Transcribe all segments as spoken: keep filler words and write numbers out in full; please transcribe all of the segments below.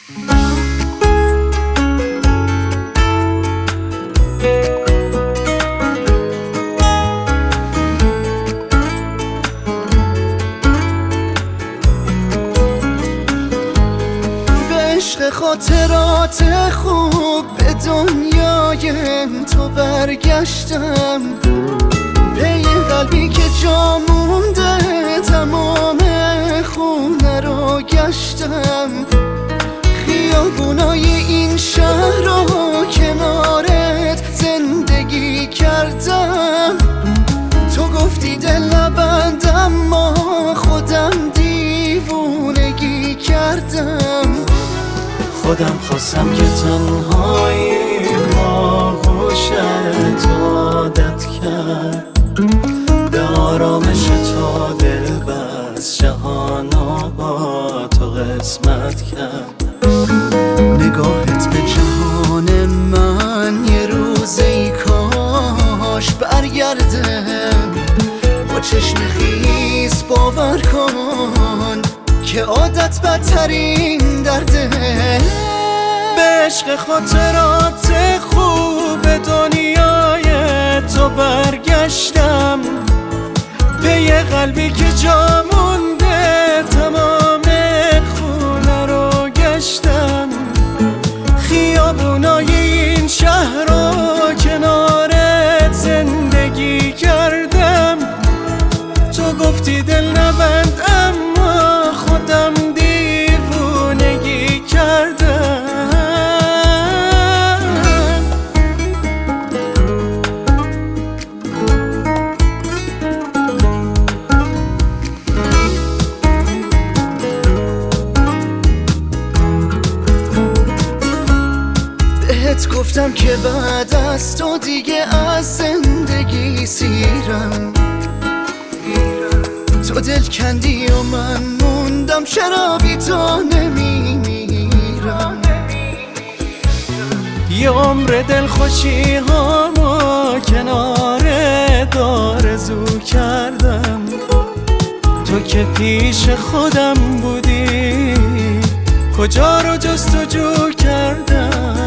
عشق خاطرات خوب به دنیای تو برگشتم، پی قلبی که جا مونده تمام خونه رو گشتم، خیابونای این شهر رو کنارت زندگی کردم. تو گفتی دل نبندم، ما خودم دیوونگی کردم. خودم خواستم که تنهایی با خوشت عادت کرد، به آرامش تو دل بس جهانا با تو قسمت کرد. نگاهت به جهان من یه روزی کاش برگرده، با چشم خیس باور کن که عادت بدترین درده. به عشق خاطرات خوب دنیای تو برگشتم، پی قلبی که جا مونده تمام خونه رو گشتم، خیابونای این شهر رو کنارت زندگی کردم. تو گفتی دل نبند اما خودم دیوونگی کردم. بهت گفتم که بعد از تو دیگه از زندگی سیرم، تو دل کندی و من موندم، چرا بی تو نمیمیرم. یه عمر دل خوشی هامو کنارت آرزو کردم، تو که پیش خودم بودی کجا رو جستجو کردم.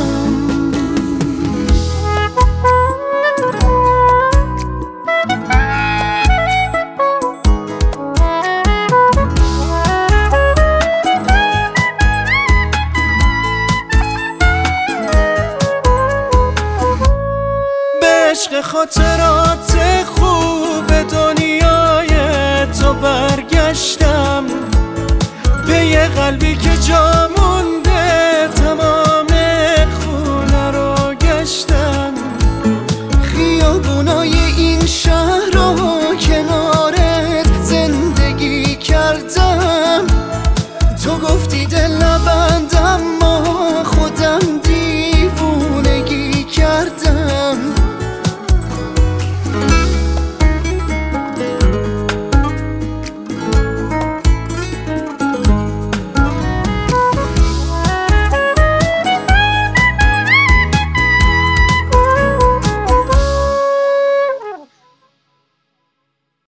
عشق خاطرات خوب دنیای تو برگشتم، پی قلبی که جا